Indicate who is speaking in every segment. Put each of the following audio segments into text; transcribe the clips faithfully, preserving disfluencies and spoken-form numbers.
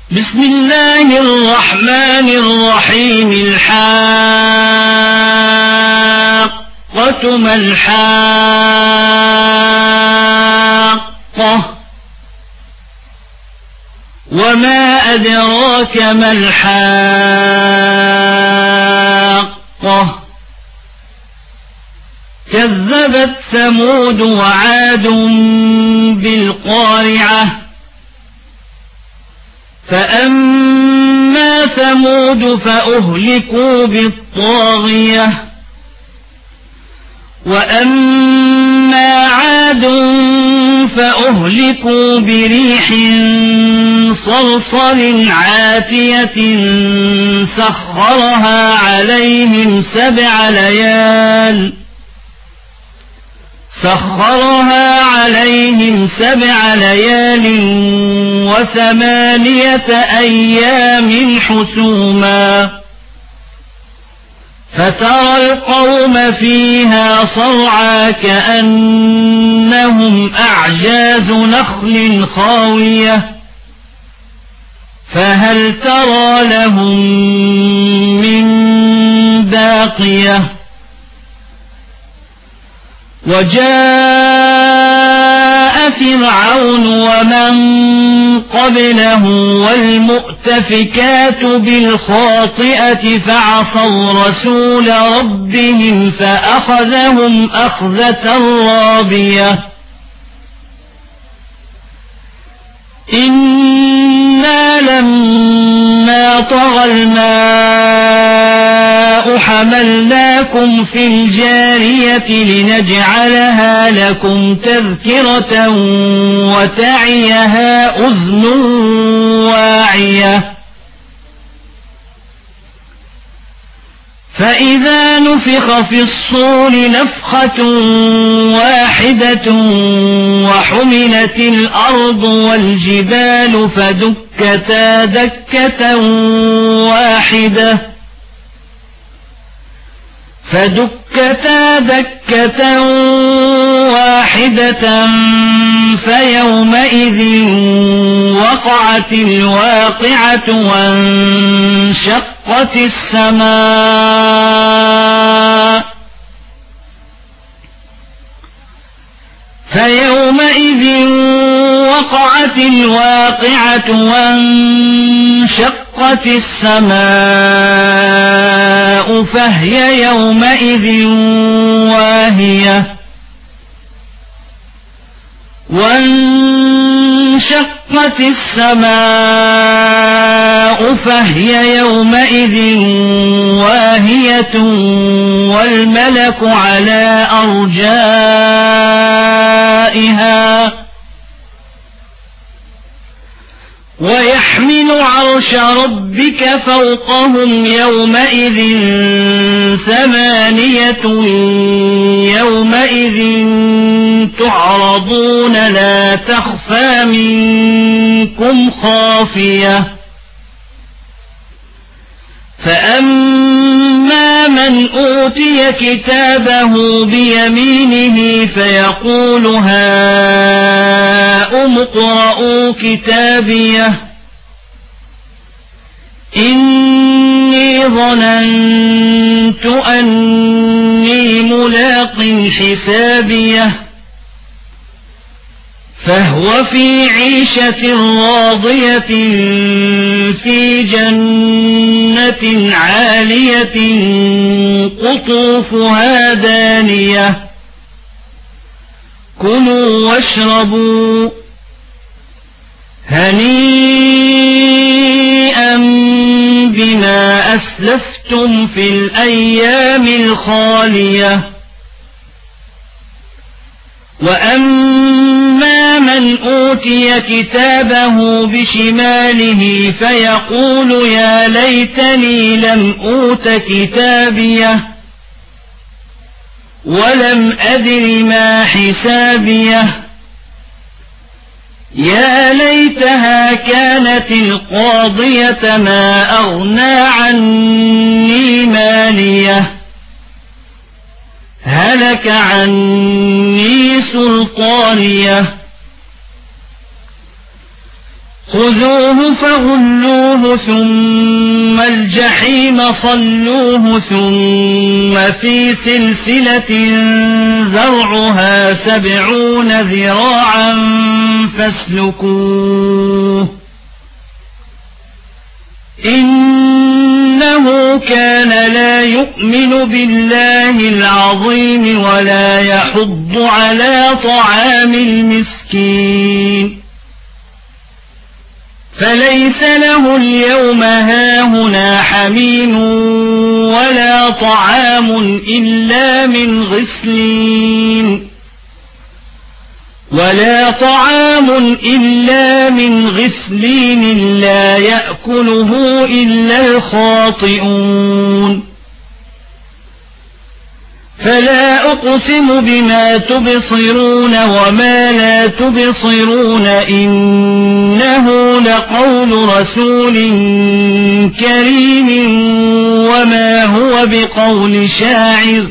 Speaker 1: بسم الله الرحمن الرحيم. الحاقة ما الحاقة وما أدراك ما الحاقة كذبت ثمود وعاد بالقارعة فأما ثمود فأهلكوا بالطاغية وأما عاد فأهلكوا بريح صرصر عاتية سخرها عليهم سبع ليال سخرها عليهم سبع ليال وثمانية أيام حسوما فترى القوم فيها صرعى كأنهم أعجاز نخل خاوية فهل ترى لهم من باقية وجاء فرعون ومن قبله والمؤتفكات بالخاطئة فعصوا رسول ربهم فأخذهم أخذة رابية إنا لما طغى الماء حملناكم في الجارية لنجعلها لكم تذكرة وتعيها أذن واعية فإذا نفخ في الصور نفخة واحدة وحملت الأرض والجبال فدكتا دكة واحدة فدكتا دكة واحدة فيومئذ وقعت الواقعة وانشقت السماء فيومئذ وقعت الواقعة وانشقت السماء فهي يومئذ واهية وانشقت السماء فهي يومئذ واهية والملك على أرجائها ويحمل عرش ربك فوقهم يومئذ ثمانية يومئذ تعرضون لا تخفى منكم خافية فأما من أوتي كتابه بيمينه فيقول هاؤم اقرءوا كتابيه إني ظننت أني ملاق حسابيه فهو في عيشة راضية في جنة عالية قطوفها دانية كلوا واشربوا هنيئا بما أسلفتم في الأيام الخالية وأما من أوتي كتابه بشماله فيقول يا ليتني لم أوت كتابيه ولم أدر ما حسابيه يا ليتها كانت القاضية ما أغنى عني ماليه هلك عني سلطانيه خذوه فغلوه ثم الجحيم صلوه ثم في سلسلة ذرعها سبعون ذراعا فاسلكوه إنه كان لا يؤمن بالله العظيم ولا يحض على طعام المسكين فليس له اليوم هاهنا حميم ولا طعام إلا من غسلين ولا طعام إلا من غسلين لا يأكله إلا الخاطئون فلا أقسم بما تبصرون وما لا تبصرون إنه لقول رسول كريم وما هو بقول شاعر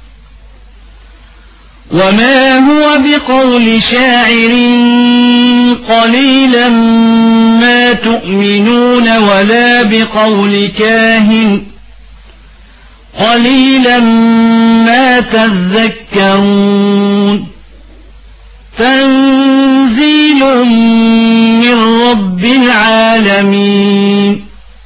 Speaker 1: وما هو بقول شاعر قليلا ما تؤمنون ولا بقول كاهن قليلا ما تذكرون تنزيل من رب العالمين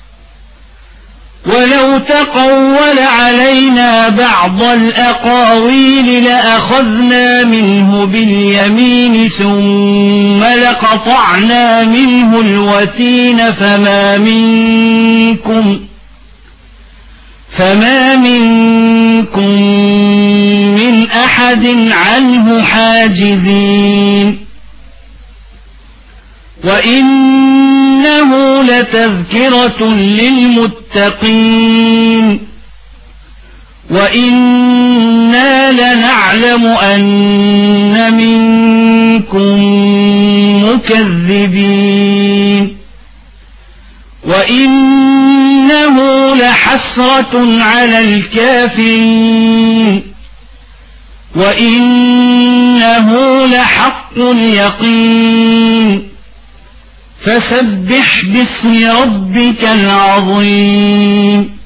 Speaker 1: ولو تقول علينا بعض الأقاويل لأخذنا منه باليمين ثم لقطعنا منه الوتين فما منكم فما منكم من أحد عنه حاجزين وإنه لتذكرة للمتقين وإنا لنعلم أن منكم مكذبين وإنه لحسرة على الكافرين وإنه لحق اليقين فسبح باسم ربك العظيم